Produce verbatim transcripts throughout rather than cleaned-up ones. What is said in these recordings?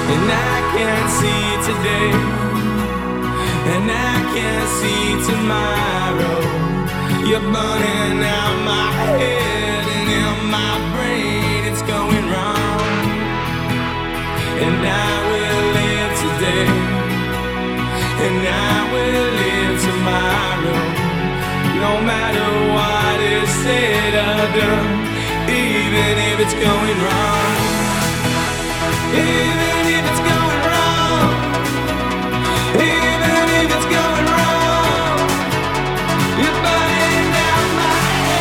and I can't see today, and I can't see tomorrow. You're burning out my head and in my brain it's going wrong. And I will live today, and I will live tomorrow, no matter what is said or done, even if it's going wrong. Even if it's going wrong, even if it's going wrong, you're burning down my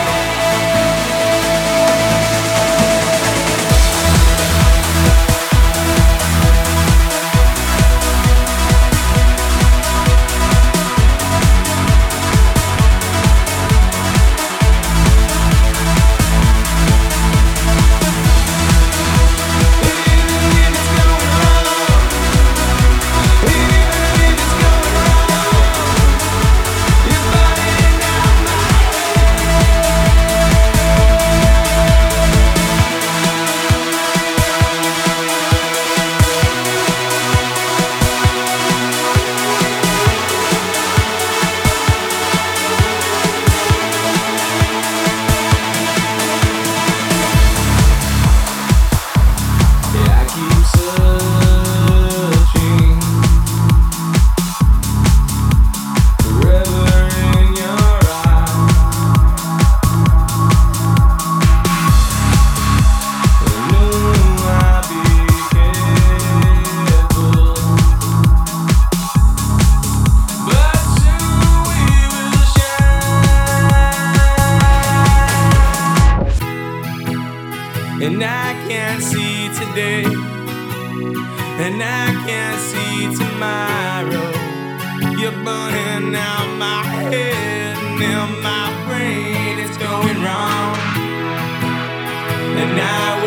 and I can't see today, and I can't see tomorrow. You're burning out my head and in my brain it's going wrong. And I